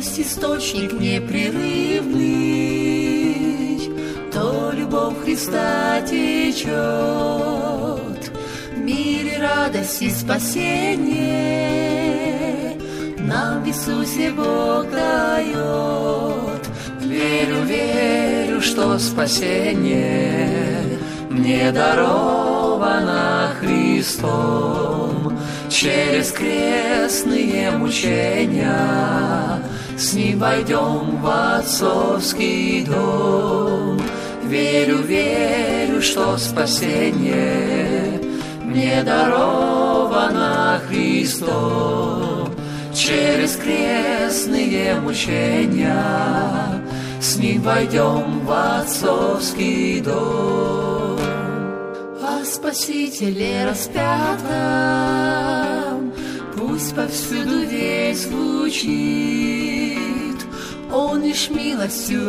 Есть источник непрерывный, то любовь Христа течет. В мире радость и спасение нам в Иисусе Бог дает. Верю, верю, что спасение мне даровано Христом. Через крестные мучения с Ним войдем в отцовский дом. Верю, верю, что спасение мне даровано Христом. Через крестные мучения с Ним войдем в отцовский дом. О Спасителе распятом пусть повсюду весь звучит. Он лишь милостью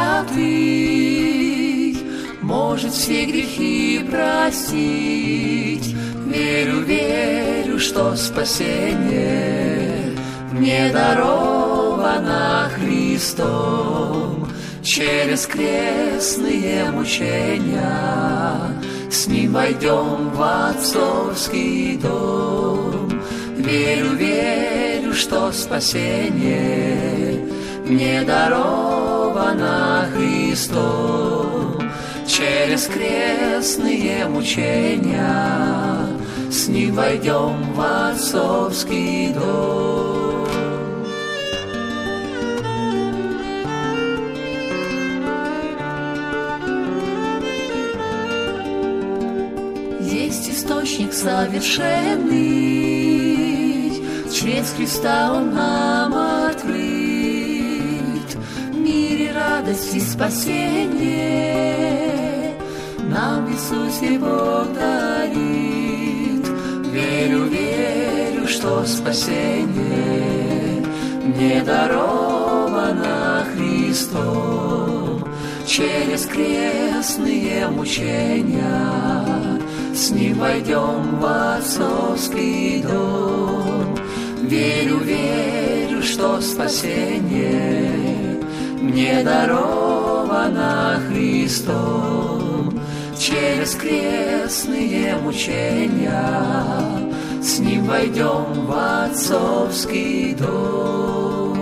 обятый может все грехи простить. Верю, верю, что спасение мне даровано Христом. Через крестные мучения с Ним войдем в отцовский дом. Верю, верю, что спасение мне даровано Христом. Через крестные мучения с Ним войдем в отцовский дом. Есть источник совершенный, через Христа Он нам открыт. В мире радость и спасение нам в Иисусе Бог дарит. Верю, верю, что спасение мне даровано Христом. Через крестные мучения с Ним войдем в отцовский дом. Верю, верю, что спасение мне даровано Христом. Через крестные мучения с Ним войдем в отцовский дом.